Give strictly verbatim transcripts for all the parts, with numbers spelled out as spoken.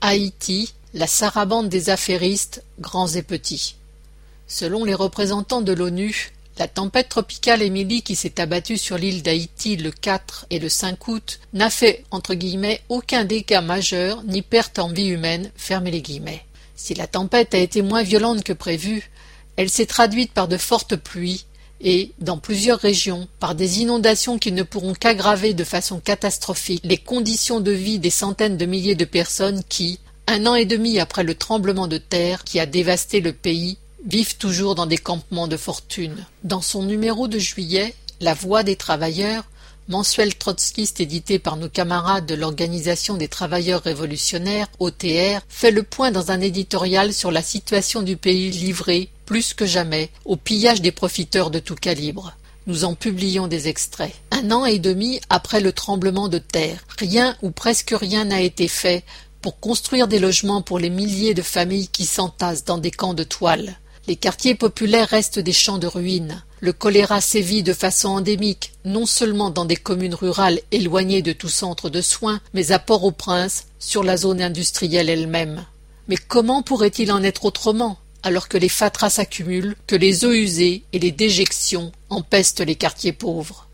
Haïti, la sarabande des affairistes, grands et petits. Selon les représentants de l'ONU, la tempête tropicale Émilie qui s'est abattue sur l'île d'Haïti le quatre et le cinq août n'a fait, entre guillemets, aucun dégât majeur ni perte en vie humaine, fermez les guillemets. Si la tempête a été moins violente que prévu, elle s'est traduite par de fortes pluies et, dans plusieurs régions, par des inondations qui ne pourront qu'aggraver de façon catastrophique les conditions de vie des centaines de milliers de personnes qui, un an et demi après le tremblement de terre qui a dévasté le pays, vivent toujours dans des campements de fortune. Dans son numéro de juillet, La Voix des travailleurs, mensuel trotskiste édité par nos camarades de l'Organisation des travailleurs révolutionnaires, O T R, fait le point dans un éditorial sur la situation du pays livré, plus que jamais, au pillage des profiteurs de tout calibre. Nous en publions des extraits. Un an et demi après le tremblement de terre, rien ou presque rien n'a été fait pour construire des logements pour les milliers de familles qui s'entassent dans des camps de toile. Les quartiers populaires restent des champs de ruines. Le choléra sévit de façon endémique, non seulement dans des communes rurales éloignées de tout centre de soins, mais à Port-au-Prince, sur la zone industrielle elle-même. Mais comment pourrait-il en être autrement, alors que les fatras s'accumulent, que les eaux usées et les déjections empestent les quartiers pauvres?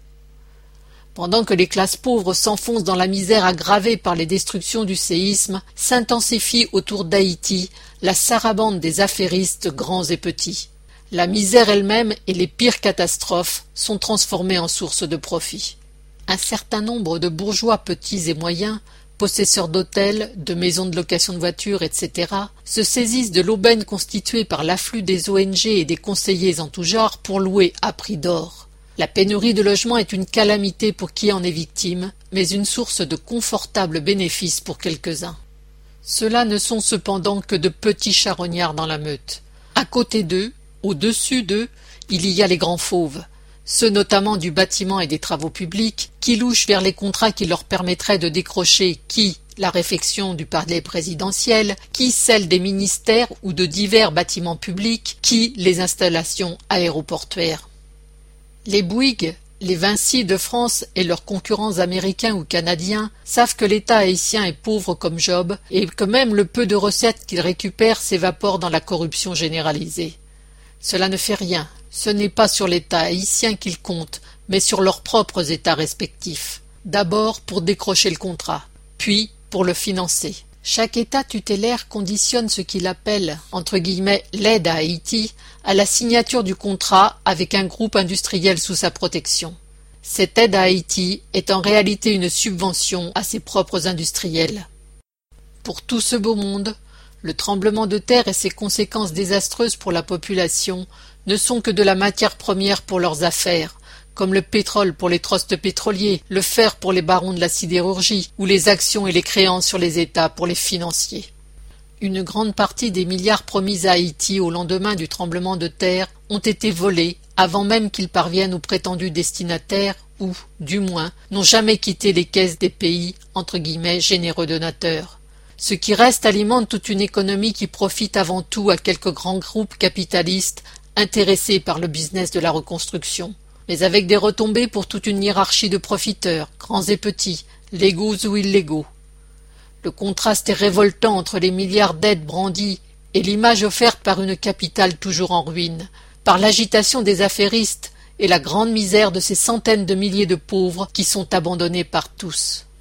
Pendant que les classes pauvres s'enfoncent dans la misère aggravée par les destructions du séisme, s'intensifie autour d'Haïti la sarabande des affairistes grands et petits. La misère elle-même et les pires catastrophes sont transformées en source de profit. Un certain nombre de bourgeois petits et moyens, possesseurs d'hôtels, de maisons de location de voitures, et cetera, se saisissent de l'aubaine constituée par l'afflux des O N G et des conseillers en tout genre pour louer à prix d'or. La pénurie de logements est une calamité pour qui en est victime, mais une source de confortables bénéfices pour quelques-uns. Ceux-là ne sont cependant que de petits charognards dans la meute. À côté d'eux, au-dessus d'eux, il y a les grands fauves, ceux notamment du bâtiment et des travaux publics, qui louchent vers les contrats qui leur permettraient de décrocher qui la réfection du palais présidentiel, qui celle des ministères ou de divers bâtiments publics, qui les installations aéroportuaires. Les Bouygues, les Vinci de France et leurs concurrents américains ou canadiens savent que l'État haïtien est pauvre comme Job et que même le peu de recettes qu'il récupère s'évapore dans la corruption généralisée. Cela ne fait rien, ce n'est pas sur l'État haïtien qu'ils comptent, mais sur leurs propres États respectifs. D'abord pour décrocher le contrat, puis pour le financer. Chaque État tutélaire conditionne ce qu'il appelle, entre guillemets, l'aide à Haïti, à la signature du contrat avec un groupe industriel sous sa protection. Cette aide à Haïti est en réalité une subvention à ses propres industriels. Pour tout ce beau monde, le tremblement de terre et ses conséquences désastreuses pour la population ne sont que de la matière première pour leurs affaires, comme le pétrole pour les trusts pétroliers, le fer pour les barons de la sidérurgie, ou les actions et les créances sur les États pour les financiers. Une grande partie des milliards promis à Haïti au lendemain du tremblement de terre ont été volés avant même qu'ils parviennent aux prétendus destinataires ou, du moins, n'ont jamais quitté les caisses des pays, entre guillemets, généreux donateurs. Ce qui reste alimente toute une économie qui profite avant tout à quelques grands groupes capitalistes intéressés par le business de la reconstruction, mais avec des retombées pour toute une hiérarchie de profiteurs, grands et petits, légaux ou illégaux. Le contraste est révoltant entre les milliards d'aides brandies et l'image offerte par une capitale toujours en ruine, par l'agitation des affairistes et la grande misère de ces centaines de milliers de pauvres qui sont abandonnés par tous.